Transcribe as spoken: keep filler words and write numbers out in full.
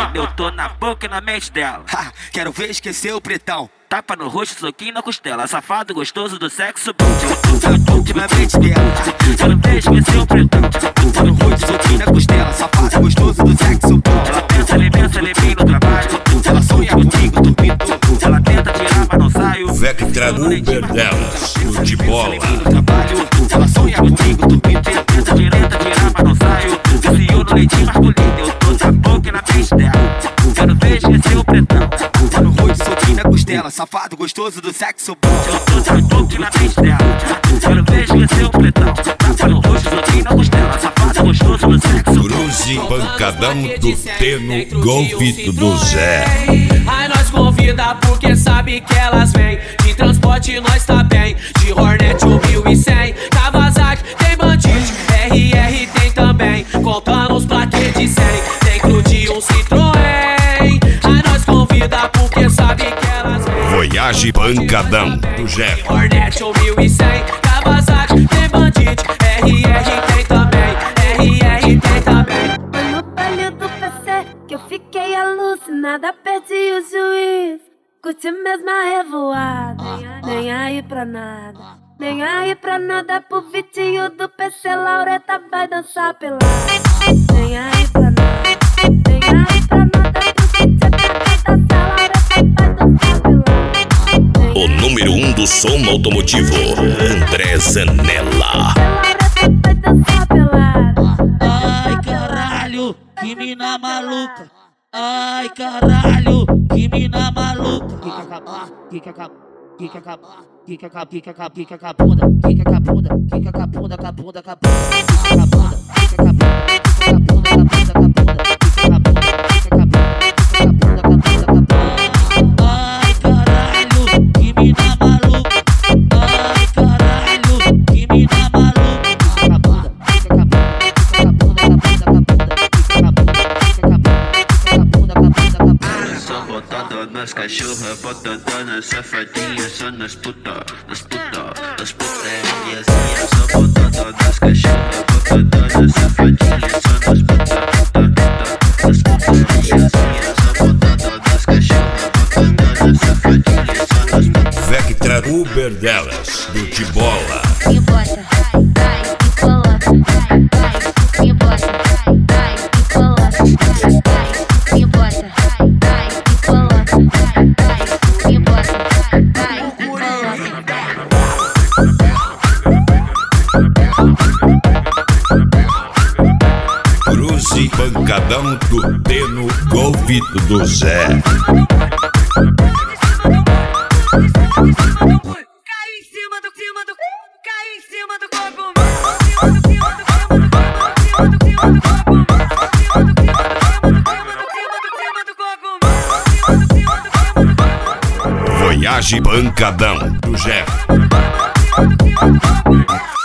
Eu tô na boca e na mente dela. Ha, quero ver esquecer o pretão. Tapa no rosto, soquinho na costela. Safado gostoso do sexo bom. Eu tô na boca e na mente dela. Quero ver esquecer o pretão. Tapa no rosto, soquinho na costela. Safado gostoso do sexo bom. Ela pensa, ele pensa, ele vem no trabalho. Ela sonha comigo, dormindo. Ela tenta tirar, mas não sai. Vectra Uber delas, o de bola. Ela sonha comigo, dormindo. Tenta direita, tirar, mas não saio. Viciou no leitinho masculino. Eu tô na boca e na mente dela. Quero ver esquecer o pretão. Tapa no rosto, soquinho na costela. Safado gostoso do sexo bom. Eu tô na boca e na mente dela. Quero ver esquecer o pretão. Tapa no rosto, soquinho na costela. Safado gostoso do sexo bom. Cruze pancadão do Teno, golfito do Zé. Ai, nós convida porque sabe que elas vêm. De transporte nós tá bem. De Hornet o mil e cem. Kawasaki tem Bandit, R R tem também. Contando os plaquês de cem. Dentro de um Citroën. Ai, nós convida porque sabe que elas vêm. Voyage pancadão do Zé. Hornet o mil e cem. Kawasaki tem Bandit, R R tem também. R R tem também. Foi no baile do P C que eu fiquei alucinada, perdi o juiz. Curti mesmo a revoada, nem aí pra nada. Nem aí pra nada pro Vitinho do P C, Laureta vai dançar pelada. Nem aí pra nada, nem aí pra nada pro Vitinho vai dançar, Laureta vai dançar pelada. O número um do som automotivo, André Zanella. Laureta vai dançar pelada. Ai caralho, que mina maluca. Ai caralho, que mina maluca. Fica acabar, fica acabar. Fica acabada, fica acabada, fica acabada, fica acabada, fica acabada, fica acabada, acabada, acabada, fica acabada, fica acabada, fica acabada, acabada, fica acabada, fica acabada, fica acabada, acabada. Ai caralho, que mina maluca. Ai caralho, que mina maluca. Fica acabada, fica acabada, fica acabada, acabada, fica acabada, fica acabada, fica acabada, acabada, acabada. Só botada nas cachorras, botada nas safadinhas, só nas puta, nas puta, nas putarias. Só botada nas cachorras, botada nas safadinhas, só nas puta, puta, puta, nas putarias. Só botada nas cachorras, botada nas safadinhas, só nas puta. Vectra Uber delas, do de bola. E bota, vai, e coloca, vai, vai, e bota, vai, e coloca, vai, e bota, vai, e coloca, vai, e bota, vai, e coloca. Cruze pancadão do Teno, golfito do Zé. Cai em cima do, cima do, cai em cima do corpo meu. Cima do, cima do, cima do, cima do corpo meu. Cima do, cima do, cima do corpo meu. Cima do, cima do, cima do corpo meu. Voyage pancadão do Zé. Cima do corpo meu.